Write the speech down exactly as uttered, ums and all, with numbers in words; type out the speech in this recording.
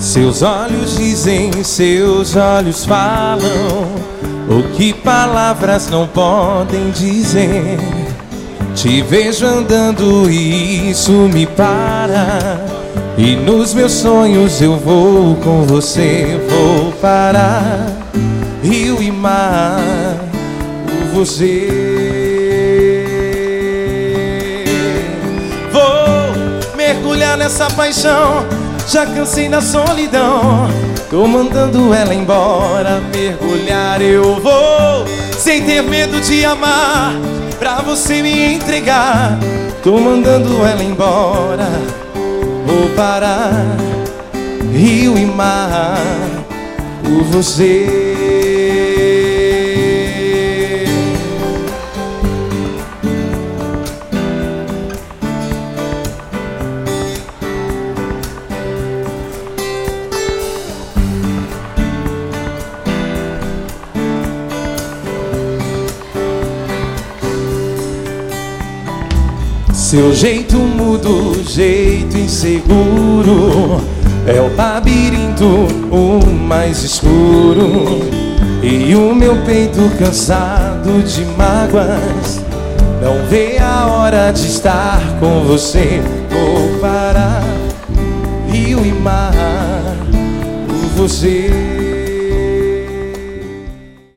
Seus olhos dizem, seus olhos falam o que palavras não podem dizer. Te vejo andando e isso me para, e nos meus sonhos eu vou com você. Vou parar, rio e mar, por você. Vou mergulhar nessa paixão, já cansei da solidão, tô mandando ela embora. Mergulhar eu vou, sem ter medo de amar, pra você me entregar. Tô mandando ela embora. Vou parar, rio e mar, por você. Seu jeito mudo, jeito inseguro, é o labirinto, o mais escuro. E o meu peito cansado de mágoas não vê a hora de estar com você. Vou parar, rio e mar, por você.